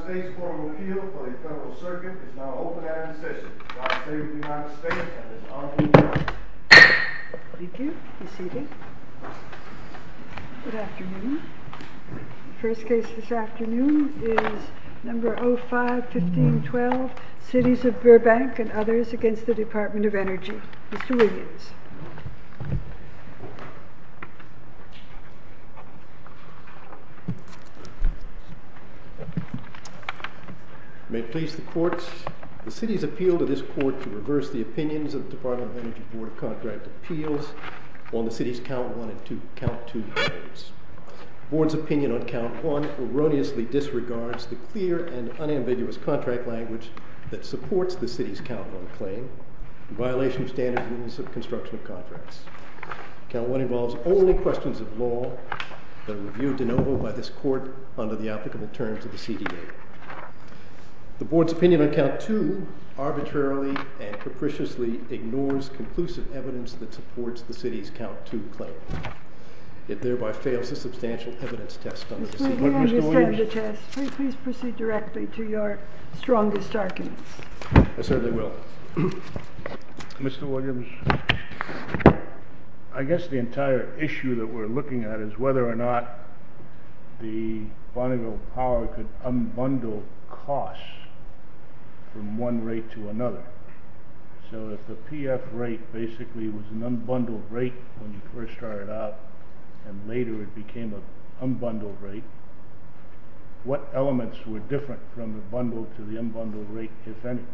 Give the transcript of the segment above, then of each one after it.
States Court of Appeal for the Federal Circuit is now open and in session. God save the United States and His honorable judge. Thank you. Be seated. Good afternoon. The first case this afternoon is number 05-1512, Cities of Burbank and others against the Department of Energy. Mr. Williams. May it please the courts, the city's appeal to this court to reverse the opinions of the Department of Energy Board of Contract Appeals on the city's count 1 and count 2 claims. The board's opinion on count 1 erroneously disregards the clear and unambiguous contract language that supports the city's count 1 claim in violation of standard rules of construction of contracts. Count 1 involves only questions of law that are reviewed de novo by this court under the applicable terms of the CDA. The board's opinion on count 2 arbitrarily and capriciously ignores conclusive evidence that supports the city's count 2 claim. It thereby fails the substantial evidence test under the CDA. We understand the test. Please proceed directly to your strongest arguments. I certainly will. Mr. Williams, I guess the entire issue that we're looking at is whether or not the Bonneville Power could unbundle costs from one rate to another. So if the PF rate basically was an unbundled rate when you first started out and later it became an unbundled rate, what elements were different from the bundled to the unbundled rate, if any?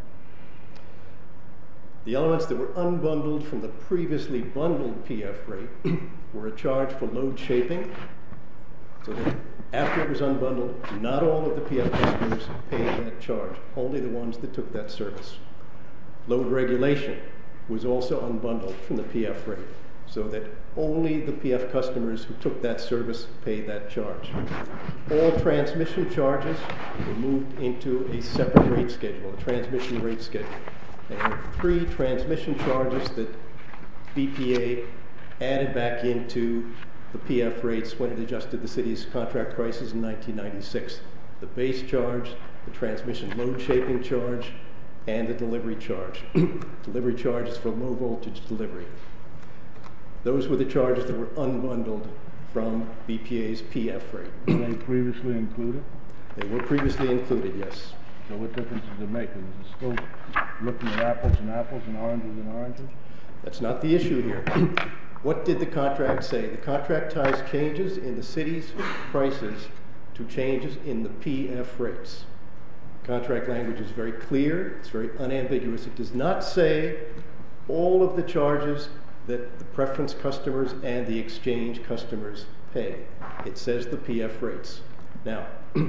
The elements that were unbundled from the previously bundled PF rate were a charge for load shaping, so that after it was unbundled, not all of the PF customers paid that charge, only the ones that took that service. Load regulation was also unbundled from the PF rate, so that only the PF customers who took that service paid that charge. All transmission charges were moved into a separate rate schedule, a transmission rate schedule. There were 3 transmission charges that BPA added back into the PF rates when it adjusted the city's contract prices in 1996. The base charge, the transmission load shaping charge, and the delivery charge. Delivery charge is for low voltage delivery. Those were the charges that were unbundled from BPA's PF rate. Were they previously included? They were previously included, yes. So what difference does it make? Is it still looking at apples and apples and oranges and oranges? That's not the issue here. What did the contract say? The contract ties changes in the city's prices to changes in the PF rates. Contract language is very clear. It's very unambiguous. It does not say all of the charges that the preference customers and the exchange customers pay. It says the PF rates. Now,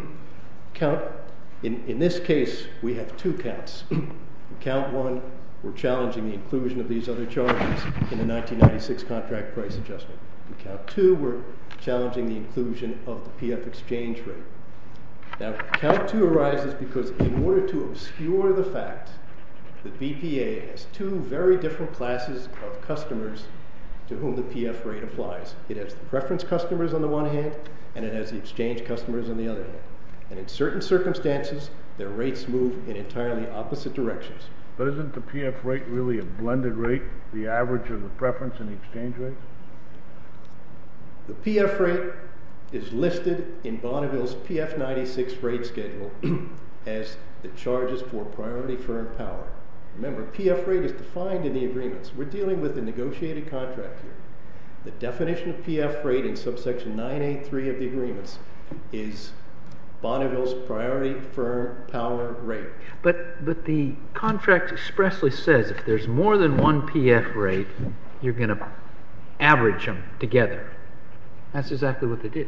in this case, we have 2 counts. Count 1, we're challenging the inclusion of these other charges in the 1996 contract price adjustment. In count 2, we're challenging the inclusion of the PF exchange rate. Now, count 2 arises because in order to obscure the fact that BPA has 2 very different classes of customers to whom the PF rate applies. It has the preference customers on the one hand, and it has the exchange customers on the other hand. And in certain circumstances, their rates move in entirely opposite directions. But isn't the PF rate really a blended rate, the average of the preference and the exchange rates? The PF rate is listed in Bonneville's PF 96 rate schedule as the charges for priority firm power. Remember, PF rate is defined in the agreements. We're dealing with a negotiated contract here. The definition of PF rate in subsection 9A3 of the agreements is Bonneville's priority firm power rate. But the contract expressly says if there's more than one PF rate, you're going to average them together. That's exactly what they did.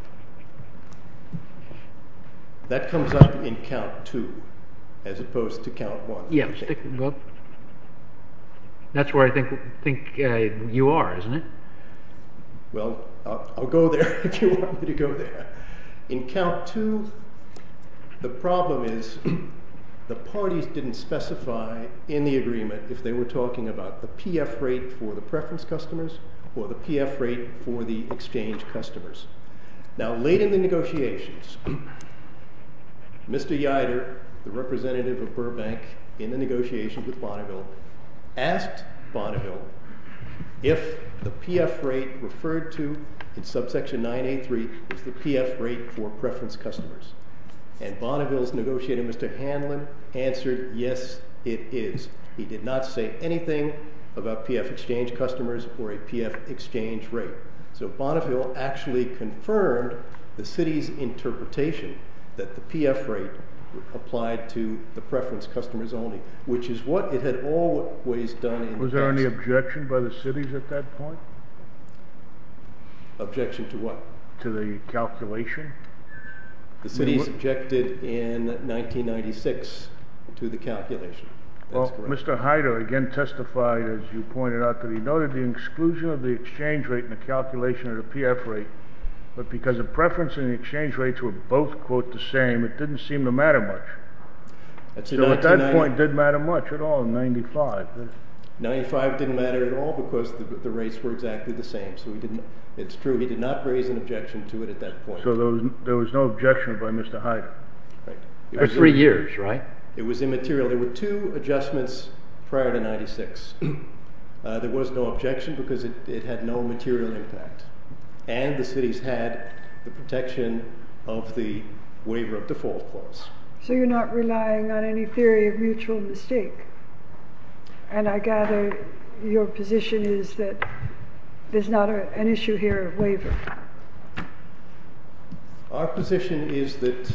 That comes up in count 2 as opposed to count 1. Yeah, well, that's where I think you are, isn't it? Well, I'll go there if you want me to go there. In count 2, the problem is the parties didn't specify in the agreement if they were talking about the PF rate for the preference customers or the PF rate for the exchange customers. Now, late in the negotiations, Mr. Yider, the representative of Burbank in the negotiations with Bonneville, asked Bonneville if the PF rate referred to in subsection 9A3 was the PF rate for preference customers. And Bonneville's negotiator, Mr. Hanlon, answered, yes, it is. He did not say anything about PF exchange customers or a PF exchange rate. So Bonneville actually confirmed the city's interpretation that the PF rate applied to the preference customers only, which is what it had always done in the past. Was there any objection by the cities at that point? Objection to what? To the calculation? The cities objected in 1996 to the calculation. That's Well, correct. Mr. Hyder again testified, as you pointed out, that he noted the exclusion of the exchange rate in the calculation of the PF rate, but because the preference and the exchange rates were both, quote, the same, it didn't seem to matter much. That's in So at that 1990 point, it didn't matter much at all in 95. 95 didn't matter at all because the rates were exactly the same. So he didn't. It's true, he did not raise an objection to it at that point. So there was no objection by Mr. Hyder. Right. It For was 3 years, right? It was immaterial. There were 2 adjustments prior to 96. There was no objection because it had no material impact. And the cities had the protection of the waiver of default clause. So you're not relying on any theory of mutual mistake? And I gather your position is that there's not an issue here of waiver. Our position is that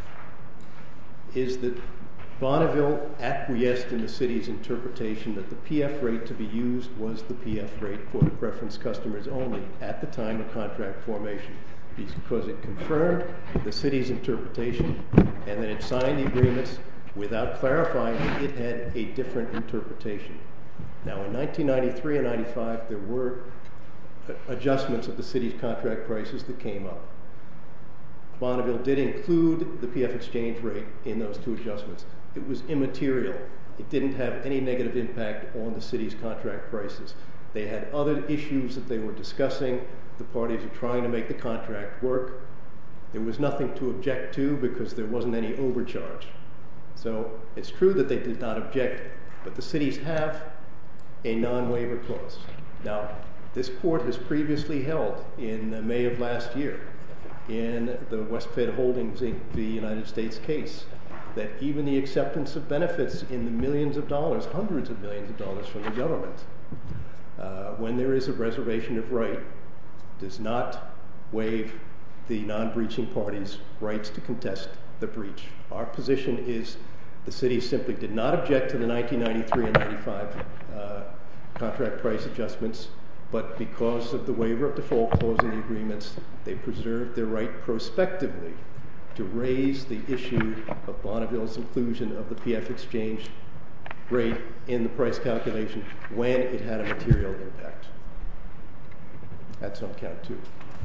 Bonneville acquiesced in the city's interpretation that the PF rate to be used was the PF rate for the preference customers only at the time of contract formation, because it confirmed the city's interpretation and then it signed the agreements without clarifying that it had a different interpretation. Now in 1993 and 95 there were adjustments of the city's contract prices that came up. Bonneville did include the PF exchange rate in those 2 adjustments. It was immaterial. It didn't have any negative impact on the city's contract prices. They had other issues that they were discussing. The parties were trying to make the contract work. There was nothing to object to because there wasn't any overcharge. So it's true that they did not object, but the cities have a non-waiver clause. Now, this court has previously held in May of last year in the Westfed Holdings Inc. v. United States case that even the acceptance of benefits in the millions of dollars, hundreds of millions of dollars from the government, when there is a reservation of right, does not waive the non-breaching party's rights to contest the breach. Our position is the city simply did not object to the 1993 and 95 contract price adjustments, but because of the waiver of default clause in the agreements, they preserved their right prospectively to raise the issue of Bonneville's inclusion of the PF exchange rate in the price calculation when it had a material impact. That's on count 2.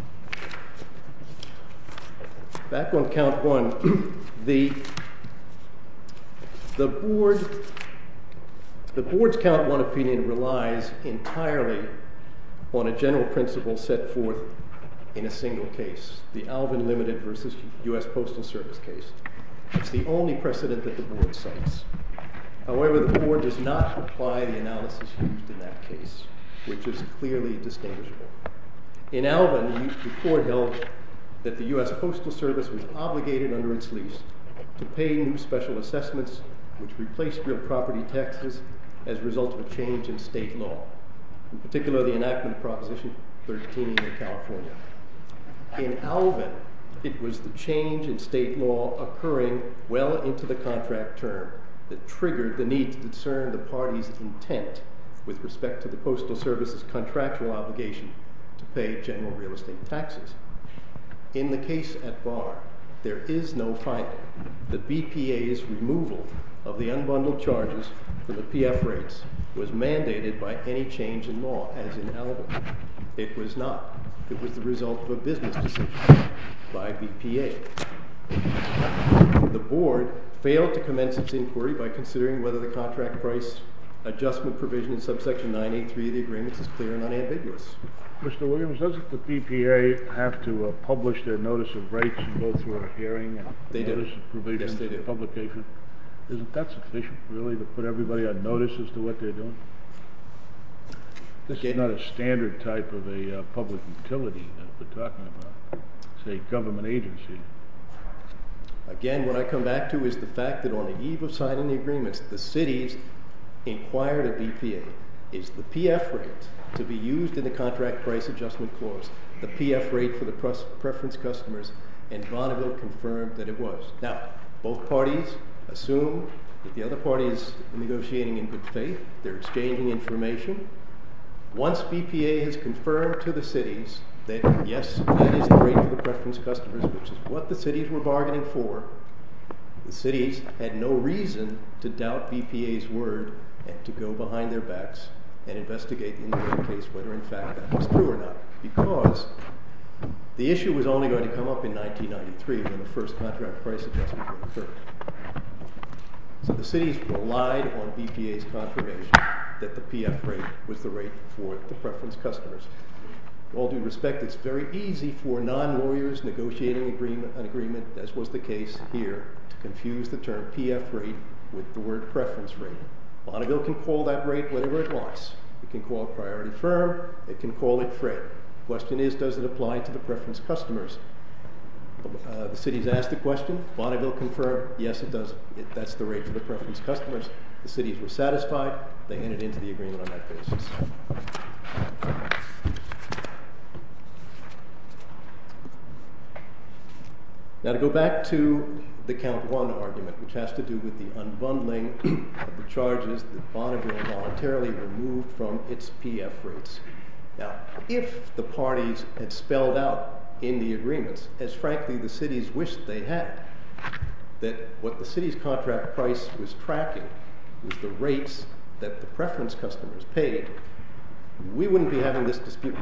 Back on count 1, the board's count 1 opinion relies entirely on a general principle set forth in a single case, the Alvin Limited versus U.S. Postal Service case. It's the only precedent that the board cites. However, the board does not apply the analysis used in that case, which is clearly distinguishable. In Alvin, the court held that the U.S. Postal Service was obligated under its lease to pay new special assessments which replaced real property taxes as a result of a change in state law, in particular the enactment of Proposition 13 in California. In Alvin, it was the change in state law occurring well into the contract term that triggered the need to discern the party's intent with respect to the Postal Service's contractual obligation to pay general real estate taxes. In the case at bar, there is no finding that BPA's removal of the unbundled charges for the PF rates was mandated by any change in law, as in Alvin. It was not. It was the result of a business decision by BPA. The board failed to commence its inquiry by considering whether the contract price adjustment provision in subsection 9A3 of the agreements is clear and unambiguous. Mr. Williams, doesn't the BPA have to publish their notice of rates and go through a hearing and They do. notice of provisions Yes, they do. and publication? Isn't that sufficient, really, to put everybody on notice as to what they're doing? This Okay. is not a standard type of a public utility that we're talking about. It's a government agency. Again, what I come back to is the fact that on the eve of signing the agreements, the cities inquired of BPA, is the PF rate to be used in the contract price adjustment clause, the PF rate for the preference customers, and Bonneville confirmed that it was. Now, both parties assume that the other party is negotiating in good faith, they're exchanging information. Once BPA has confirmed to the cities that, yes, that is the rate for the preference customers, which is what the cities were bargaining for, the cities had no reason to doubt BPA's word and to go behind their backs and investigate in the rate case whether in fact that was true or not. Because the issue was only going to come up in 1993 when the first contract price adjustment would occur. So the cities relied on BPA's confirmation that the PF rate was the rate for the preference customers. With all due respect, it's very easy for non-lawyers negotiating an agreement, as was the case here, to confuse the term PF rate with the word preference rate. Bonneville can call that rate whatever it wants. It can call it priority firm, it can call it FRED. The question is, does it apply to the preference customers? The cities asked the question, Bonneville confirmed, yes it does, that's the rate for the preference customers. The cities were satisfied, they entered into the agreement on that basis. Now to go back to the count one argument, which has to do with the unbundling of the charges that Bonneville voluntarily removed from its PF rates. Now, if the parties had spelled out in the agreements, as frankly the cities wished they had, that what the city's contract price was tracking was the rates that the preference customers paid, we wouldn't be having this dispute.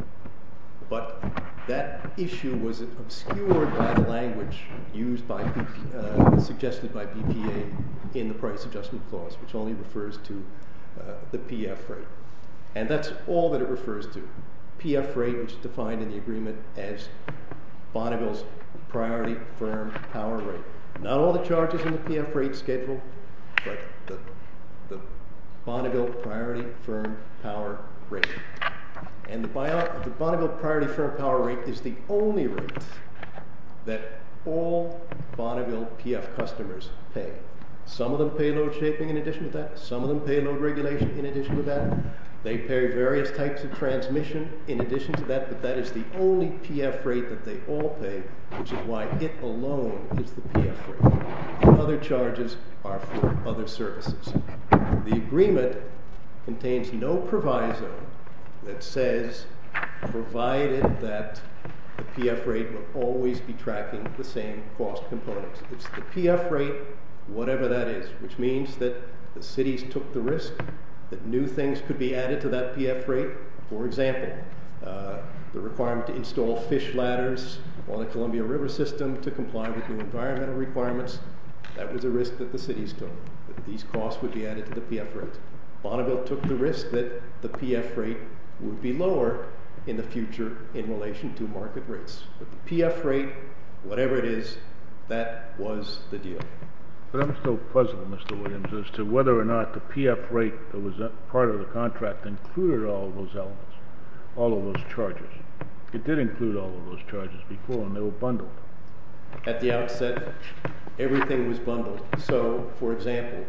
But that issue was obscured by the language used by suggested by BPA in the price adjustment clause, which only refers to the PF rate. And that's all that it refers to. PF rate, which is defined in the agreement as Bonneville's priority firm power rate. Not all the charges in the PF rate schedule, but the Bonneville priority firm power rate. And the Bonneville priority firm power rate is the only rate that all Bonneville PF customers pay. Some of them pay load shaping in addition to that. Some of them pay load regulation in addition to that. They pay various types of transmission in addition to that, but that is the only PF rate that they all pay, which is why it alone is the PF rate. The other charges are for other services. The agreement contains no proviso that says, provided that the PF rate will always be tracking the same cost components. It's the PF rate, whatever that is, which means that the cities took the risk that new things could be added to that PF rate. For example, the requirement to install fish ladders on the Columbia River system to comply with new environmental requirements. That was a risk that the cities took, that these costs would be added to the PF rate. Bonneville took the risk that the PF rate would be lower in the future in relation to market rates. But the PF rate, whatever it is, that was the deal. But I'm still puzzled, Mr. Williams, as to whether or not the PF rate that was part of the contract included all of those elements, all of those charges. It did include all of those charges before, and they were bundled. At the outset, everything was bundled. So, for example,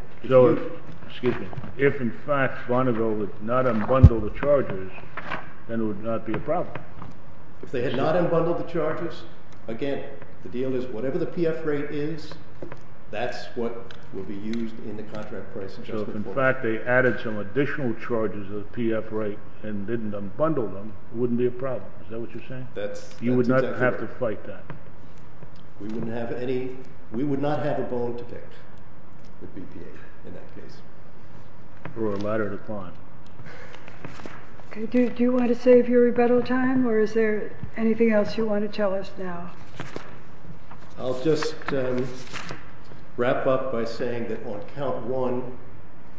if in fact Bonneville would not unbundle the charges, then it would not be a problem. If they had not unbundled the charges, again, the deal is whatever the PF rate is, that's what will be used in the contract price adjustment. So if in fact they added some additional charges to the PF rate and didn't unbundle them, it wouldn't be a problem. Is that what you're saying? You would not exactly have right. to fight that. We would not have a bone to pick with BPA in that case. Or a ladder to climb. Okay, do you want to save your rebuttal time, or is there anything else you want to tell us now? I'll just wrap up by saying that on count one,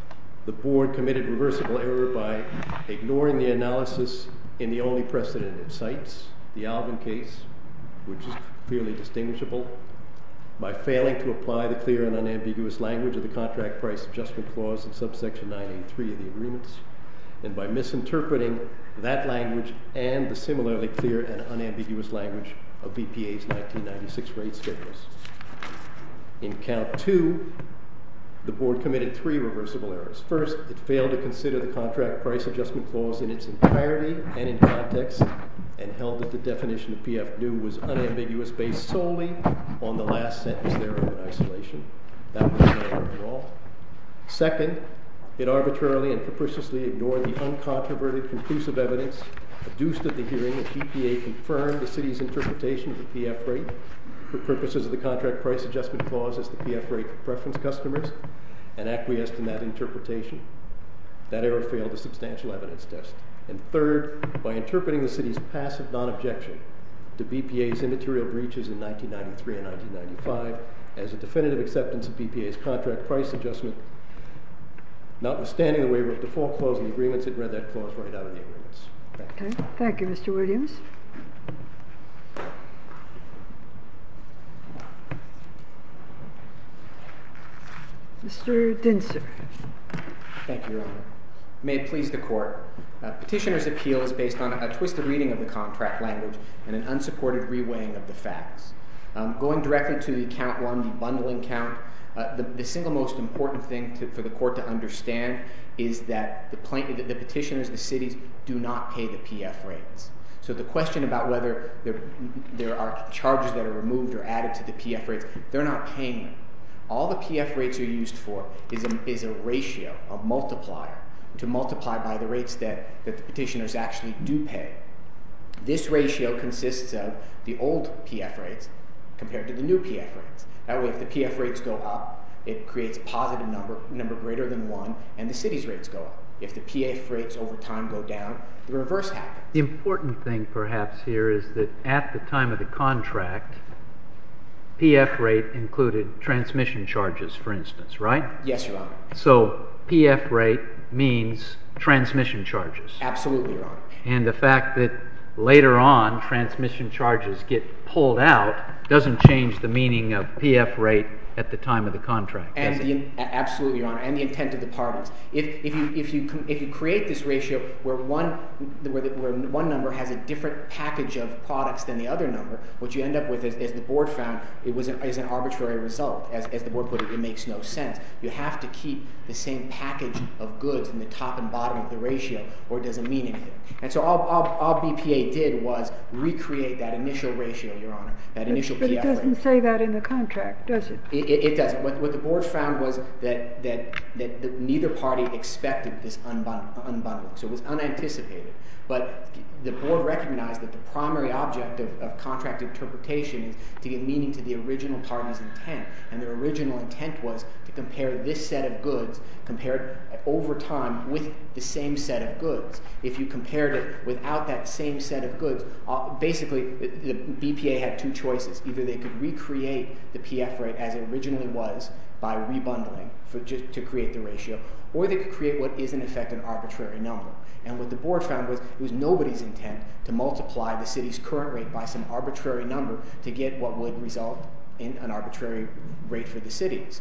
the board committed reversible error by ignoring the analysis in the only precedent it cites, the Alvin case, which is clearly distinguishable, by failing to apply the clear and unambiguous language of the contract price adjustment clause in subsection 9A3 of the agreements, and by misinterpreting that language and the similarly clear and unambiguous language of BPA's 1996 rate schedules. In count 2, the board committed 3 reversible errors. First, it failed to consider the contract price adjustment clause in its entirety and in context, and held that the definition of PF new was unambiguous based solely on the last sentence thereof in isolation. That was an error of law. Second, it arbitrarily and capriciously ignored the uncontroverted conclusive evidence adduced at the hearing that BPA confirmed the city's interpretation of the PF rate for purposes of the contract price adjustment clause as the PF rate for preference customers, and acquiesced in that interpretation. That error failed the substantial evidence test. And third, by interpreting the city's passive non-objection to BPA's immaterial breaches in 1993 and 1995 as a definitive acceptance of BPA's contract price adjustment, notwithstanding the waiver of default clause in the agreements, it read that clause right out of the agreements. Okay. Thank you, Mr. Williams. Mr. Dinser. Thank you, Your Honor. May it please the Court. Petitioner's appeal is based on a twisted reading of the contract language and an unsupported reweighing of the facts. Going directly to the count 1, the bundling count, the single most important thing for the Court to understand is that the petitioners, the cities, do not pay the PF rates. So the question about whether there are charges that are removed or added to the PF rates, they're not paying them. All the PF rates are used for is a ratio, a multiplier, to multiply by the rates that the petitioners actually do pay. This ratio consists of the old PF rates compared to the new PF rates. That way, if the PF rates go up, it creates a positive number greater than 1, and the city's rates go up. If the PF rates over time go down, the reverse happens. The important thing perhaps here is that at the time of the contract, PF rate included transmission charges, for instance, right? Yes, Your Honor. So PF rate means transmission charges. Absolutely, Your Honor. And the fact that later on transmission charges get pulled out doesn't change the meaning of PF rate at the time of the contract, does it? Absolutely, Your Honor, and the intent of the parties. If you create this ratio where one number has a different package of products than the other number, what you end up with, as the board found, is an arbitrary result. As the board put it, it makes no sense. You have to keep the same package of goods in the top and bottom of the ratio, or it doesn't mean anything. And so all BPA did was recreate that initial ratio, Your Honor, that initial PF rate. But it doesn't say that in the contract, does it? It doesn't. What the board found was that neither party expected this unbundling, so it was unanticipated. But the board recognized that the primary object of contract interpretation is to give meaning to the original party's intent, and their original intent was to compare this set of goods compared over time with the same set of goods. If you compared it without that same set of goods, basically the BPA had two choices. Either they could recreate the PF rate as it originally was by rebundling to create the ratio, or they could create what is in effect an arbitrary number. And what the board found was it was nobody's intent to multiply the city's current rate by some arbitrary number to get what would result in an arbitrary rate for the cities.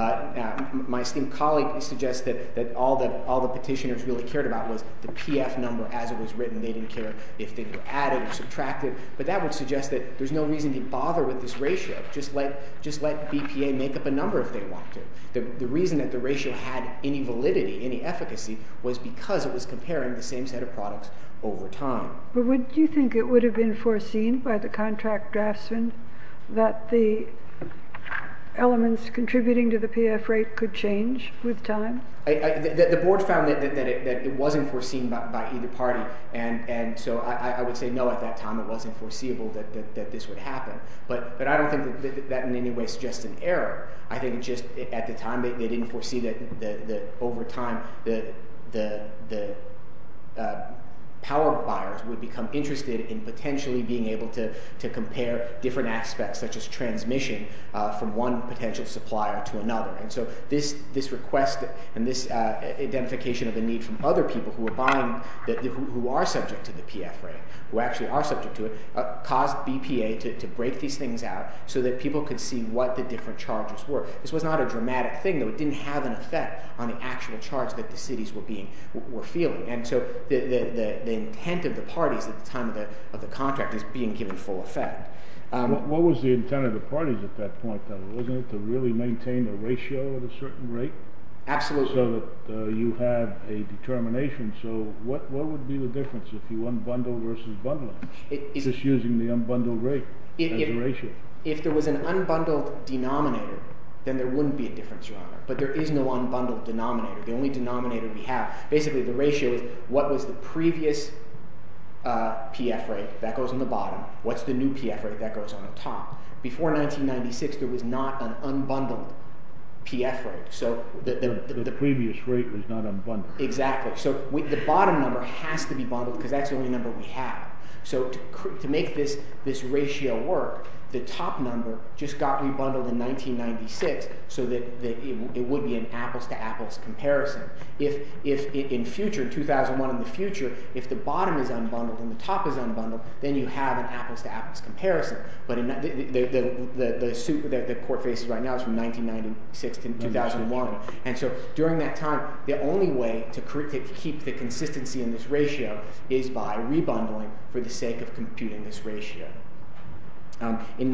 My esteemed colleague suggests that all the petitioners really cared about was the PF number as it was written. They didn't care if they were added or subtracted, but that would suggest that there's no reason to bother with this ratio. Just let BPA make up a number if they want to. The reason that the ratio had any validity, any efficacy, was because it was comparing the same set of products over time. But would you think it would have been foreseen by the contract draftsman that the elements contributing to the PF rate could change with time? The board found that it wasn't foreseen by either party, and so I would say no, at that time it wasn't foreseeable that this would happen. But I don't think that in any way suggests an error. I think it just, at the time, they didn't foresee that over time the power buyers would become interested in potentially being able to compare different aspects, such as transmission, from one potential supplier to another. And so this request and this identification of the need from other people who are buying, who are subject to the PF rate, who actually are subject to it, caused BPA to break these things out so that people could see what the different charges were. This was not a dramatic thing, though. It didn't have an effect on the actual charge that the cities were feeling. And so the intent of the parties at the time of the contract is being given full effect. What was the intent of the parties at that point, though? Wasn't it to really maintain the ratio at a certain rate? Absolutely. So that you have a determination. So what would be the difference if you unbundle versus bundling? Just using the unbundled rate as a ratio. If there was an unbundled denominator, then there wouldn't be a difference, Your Honor. But there is no unbundled denominator. The only denominator we have, basically the ratio is what was the previous PF rate, that goes on the bottom. What's the new PF rate, that goes on the top. Before 1996, there was not an unbundled PF rate. So the previous rate was not unbundled. Exactly. So the bottom number has to be bundled because that's the only number we have. So to make this ratio work, the top number just got rebundled in 1996 so that it would be an apples-to-apples comparison. If in future, in 2001 in the future, if the bottom is unbundled and the top is unbundled, then you have an apples-to-apples comparison. But in the suit that the court faces right now is from 1996 to 2001. And so during that time, the only way to keep the consistency in this ratio is by rebundling for the sake of computing this ratio. In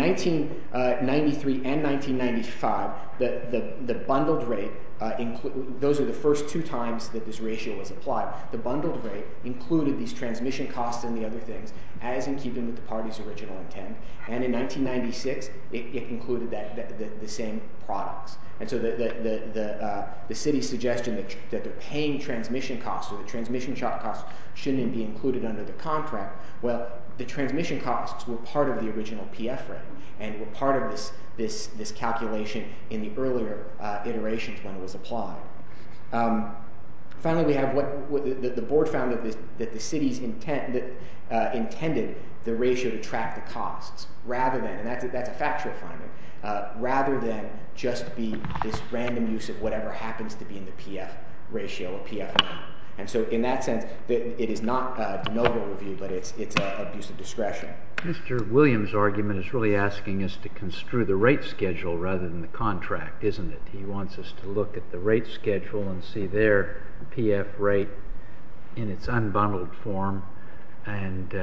1993 and 1995, the bundled rate, those are the first two times that this ratio was applied. The bundled rate included these transmission costs and the other things, as in keeping with the party's original intent. And in 1996, it included the same products. And so the city's suggestion that they're paying transmission costs or the transmission costs shouldn't be included under the contract, well, the transmission costs were part of the original PF rate and were part of this calculation in the earlier iterations when it was applied. Finally, we have what the board found that the city's intended the ratio to track the costs rather than, and that's a factual finding, rather than just be this random use of whatever happens to be in the PF ratio or PF number. And so in that sense, it is not a de novo review, but it's an abuse of discretion. Mr. Williams' argument is really asking us to construe the rate schedule rather than the contract, isn't it? He wants us to look at the rate schedule and see their PF rate in its unbundled form and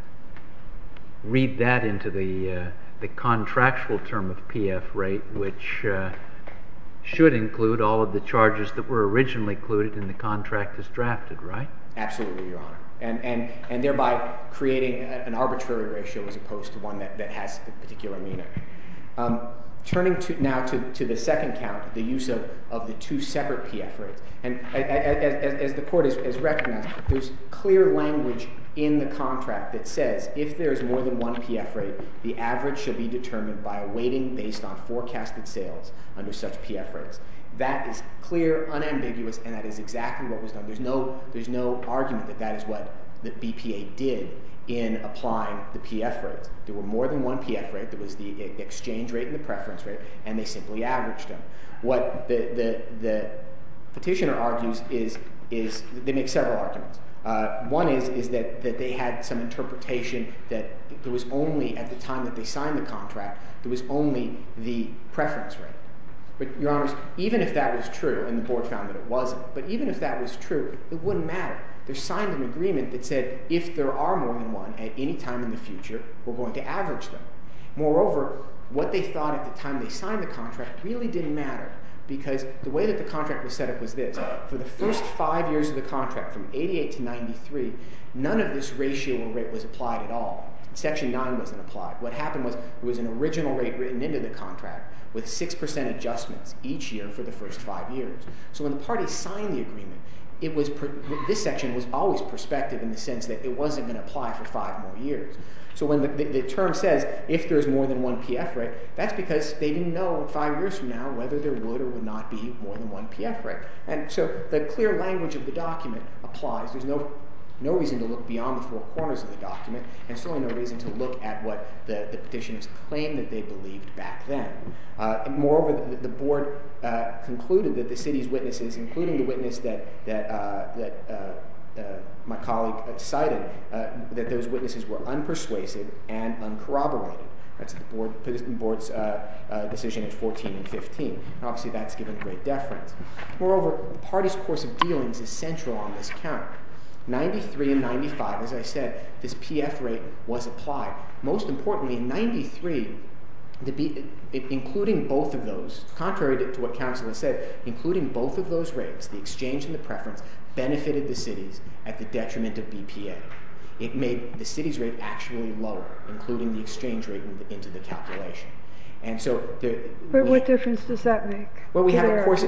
read that into the contractual term of PF rate, which should include all of the charges that were originally included in the contract as drafted, right? Absolutely, Your Honor. And thereby creating an arbitrary ratio as opposed to one that has a particular meaning. Turning now to the second count, the use of the two separate PF rates. And as the court has recognized, there's clear language in the contract that says if there's more than one PF rate, the average shall be determined by a weighting based on forecasted sales under such PF rates. That is clear, unambiguous, and that is exactly what was done. There's no argument that is what the BPA did in applying the PF rates. There were more than one PF rate. There was the exchange rate and the preference rate, and they simply averaged them. What the petitioner argues is they make several arguments. One is that they had some interpretation that there was only, at the time that they signed the contract, there was only the preference rate. But, Your Honors, even if that was true, and the board found that it wasn't, but even if that was true, it wouldn't matter. They signed an agreement that said if there are more than one at any time in the future, we're going to average them. Moreover, what they thought at the time they signed the contract really didn't matter, because the way that the contract was set up was this. For the first 5 years of the contract, from 88 to 93, none of this ratio or rate was applied at all. Section 9 wasn't applied. What happened was there was an original rate written into the contract with 6% adjustments each year for the first 5 years. So when the parties signed the agreement, this section was always prospective in the sense that it wasn't going to apply for 5 more years. So when the term says if there's more than one PF rate, that's because they didn't know 5 years from now whether there would or would not be more than one PF rate. And so the clear language of the document applies. There's no no reason to look beyond the four corners of the document, and certainly no reason to look at what the petitioners claimed that they believed back then. Moreover, the board concluded that the city's witnesses, including the witness that my colleague cited, that those witnesses were unpersuasive and uncorroborated. That's the board's decision at 14 and 15. And obviously, that's given great deference. Moreover, the party's course of dealings is central on this count. 93 and 95, as I said, this PF rate was applied. Most importantly, in 93, including both of those, contrary to what counsel has said, including both of those rates, the exchange and the preference, benefited the cities at the detriment of BPA. It made the city's rate actually lower, including the exchange rate into the calculation. And so, but what difference does that make? Well, we have, of course,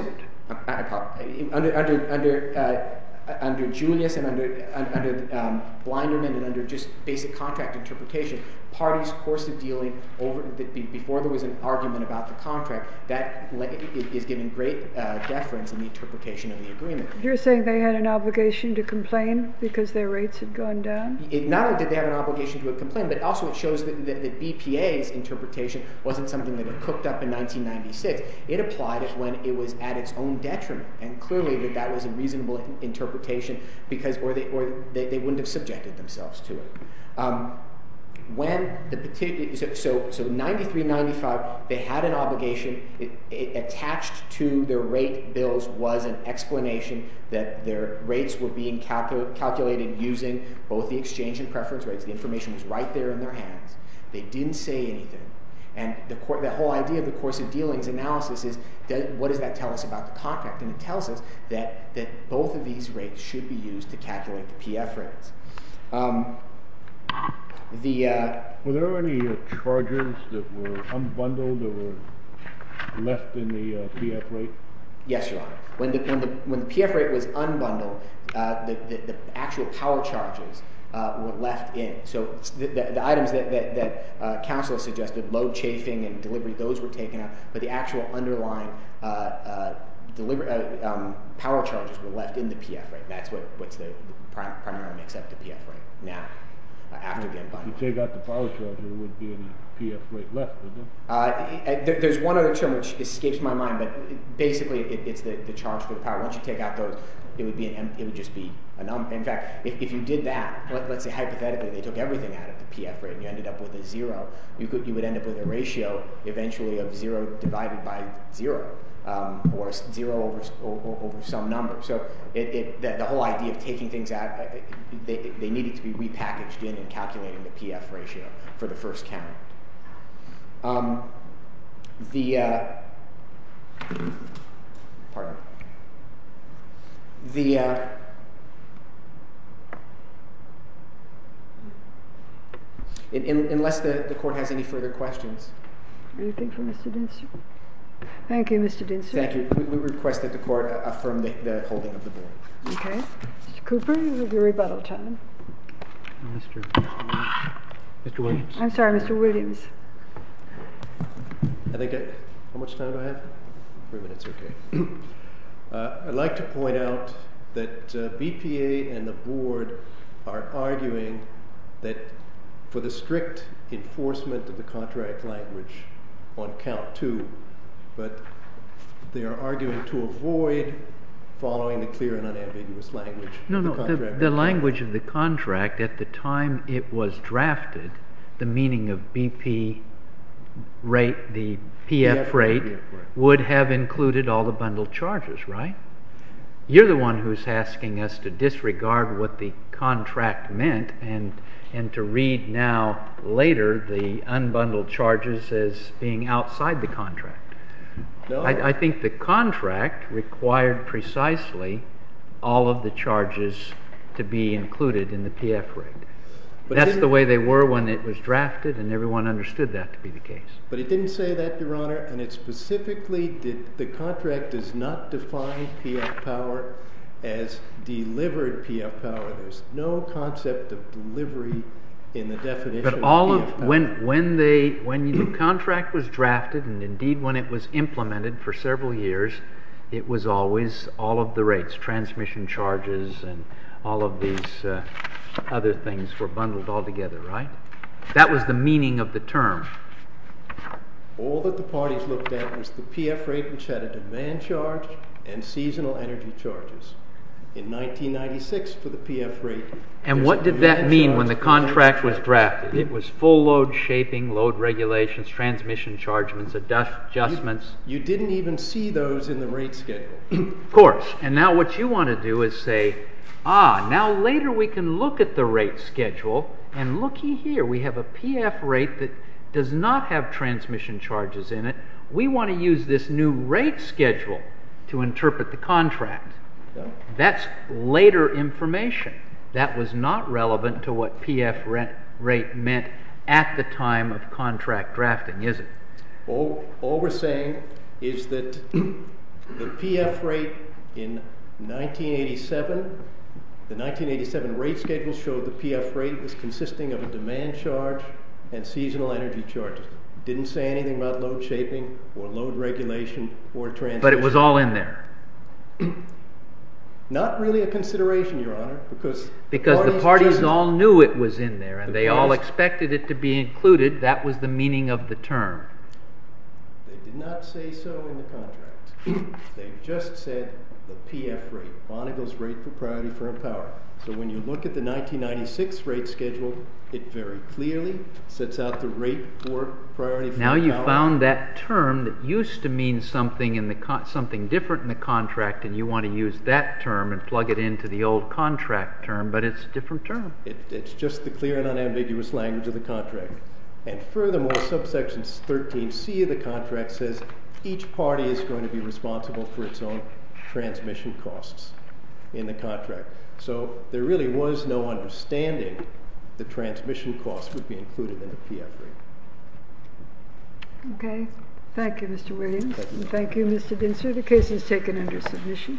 under Julius and under Blinderman and under just basic contract interpretation, parties' course of dealing before there was an argument about the contract, that is given great deference in the interpretation of the agreement. You're saying they had an obligation to complain because their rates had gone down? Not only did they have an obligation to complain, but also it shows that BPA's interpretation wasn't something that it cooked up in 1996. It applied it when it was at its own detriment, and clearly that was a reasonable interpretation because, or they wouldn't have subjected themselves to it. When the petition, so 93, 95, they had an obligation. It attached to their rate bills was an explanation that their rates were being calculated using both the exchange and preference rates. The information was right there in their hands. They didn't say anything. And the whole idea of the course of dealings analysis is, what does that tell us about the contract? And it tells us that both of these rates should be used to calculate the PF rates. Were there any charges that were unbundled or were left in the PF rate? Yes, Your Honor. When the PF rate was unbundled, the actual power charges were left in. So the items that counsel suggested, load chafing and delivery, those were taken out, but the actual underlying power charges were left in the PF rate. That's what's the primarily makes up the PF rate now. After the unbundling. If you take out the power charge, there would be any PF rate left, would there? There's one other term which escapes my mind, but basically it's the charge for the power. Once you take out those, it would just be a number. In fact, if you did that, let's say hypothetically they took everything out of the PF rate and you ended up with a 0, you would end up with a ratio eventually of 0 divided by 0. Or 0 over some number. So the whole idea of taking things out, they needed to be repackaged in and calculating the PF ratio for the first count. Unless the court has any further questions. Anything from Mr. Dinser? Thank you, Mr. Dinser. Thank you. We request that the court affirm the holding of the board. Okay. Mr. Cooper, you have your rebuttal time. Mr. Williams. I'm sorry, Mr. Williams. I think how much time do I have? 3 minutes, okay. I'd like to point out that BPA and the board are arguing that for the strict enforcement of the contract language on count 2, but they are arguing to avoid following the clear and unambiguous language of the contract. The language of the contract at the time it was drafted, the meaning of BP rate, the PF rate, would have included all the bundled charges, right? You're the one who's asking us to disregard what the contract meant and to read now later the unbundled charges as being outside the contract. No. I think the contract required precisely all of the charges to be included in the PF rate. But that's the way they were when it was drafted, and everyone understood that to be the case. But it didn't say that, Your Honor, and it specifically the contract does not define PF power as delivered PF power. There's no concept of delivery in the definition but all of PF power. When the contract was drafted, and indeed when it was implemented for several years, it was always all of the rates, transmission charges and all of these other things were bundled all together, right? That was the meaning of the term. All that the parties looked at was the PF rate, which had a demand charge and seasonal energy charges. In 1996, for the PF rate. And what did that mean when the contract was drafted? It was full load shaping, load regulations, transmission chargements, adjustments. You didn't even see those in the rate schedule. Of course. And now what you want to do is say, now later we can look at the rate schedule, and looky here, we have a PF rate that does not have transmission charges in it. We want to use this new rate schedule to interpret the contract. No. That's later information. That was not relevant to what PF rate meant at the time of contract drafting, is it? All we're saying is that the PF rate in 1987, the 1987 rate schedule showed the PF rate was consisting of a demand charge and seasonal energy charges. Didn't say anything about load shaping or load regulation or transmission. But it was all in there. Not really a consideration, Your Honor, because the parties all knew it was in there, and they all expected it to be included. That was the meaning of the term. They did not say so in the contract. They just said the PF rate, Bonneville's rate for priority firm power. So when you look at the 1996 rate schedule, it very clearly sets out the rate for priority firm power. Now you found that term that used to mean something in something different in the contract, and you want to use that term and plug it into the old contract term, but it's a different term. It's just the clear and unambiguous language of the contract. And furthermore, subsection 13C of the contract says each party is going to be responsible for its own transmission costs in the contract. So there really was no understanding the transmission costs would be included in the PF rate. Okay. Thank you, Mr. Williams. Thank you. And thank you, Mr. Dinser. The case is taken under submission.